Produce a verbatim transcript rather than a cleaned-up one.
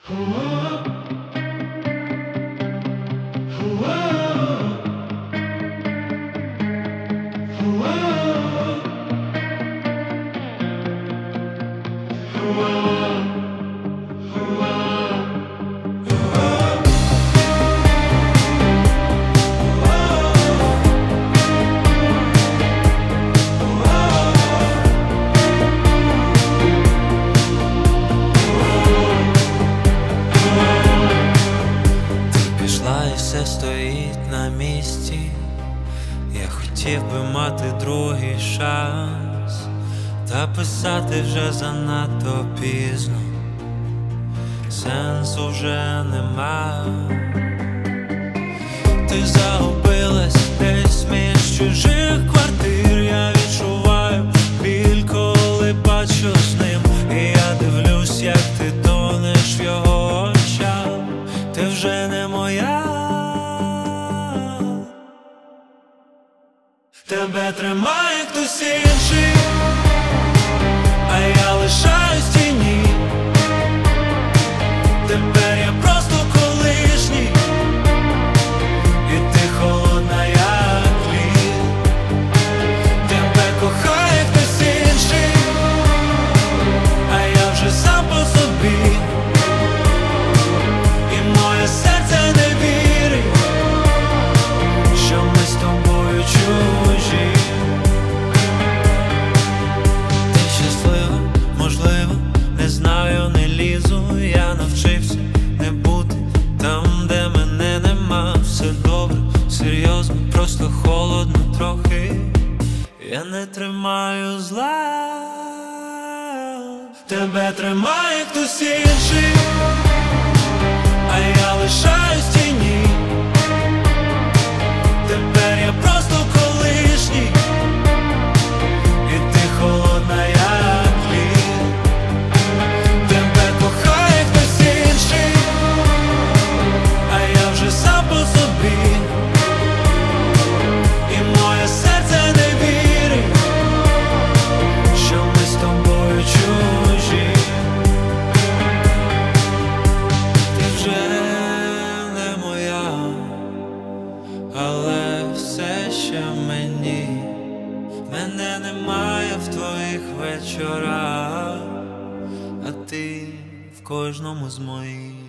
Все стоїть на місці. Я хотів би мати другий шанс, та писати вже занадто пізно, сенсу вже нема. Ти загубилась десь між чужих квартир. Я відчуваю біль, коли бачу з ним. І я дивлюсь, як ти тонеш в його очах. Ти вже не моя. Тебе тримає хтось інший, а я лишаюсь в тіні. Тепер я просто колишній, і ти холодна, як лід. Тебе кохає хтось інший, а я вже сам по собі. І моє серце не вірить, що ми з тобою чужі. Ти щаслива, можливо, не знаю, не лізу. Я навчився не бути там, де мене нема. Все добре, серйозно, просто холодно трохи. Я не тримаю зла. Тебе тримає хтось інший, а я лишаюсь в тіні. Тепер я просто колишній, і ти холодна, як лід. Тебе кохає хтось інший, а я вже сам по собі. І моє серце не вірить, що ми з тобою чужі. Ти вже не моя, але все ще мені. Мене немає в твоїх вечорах, а ти в кожному з моїх.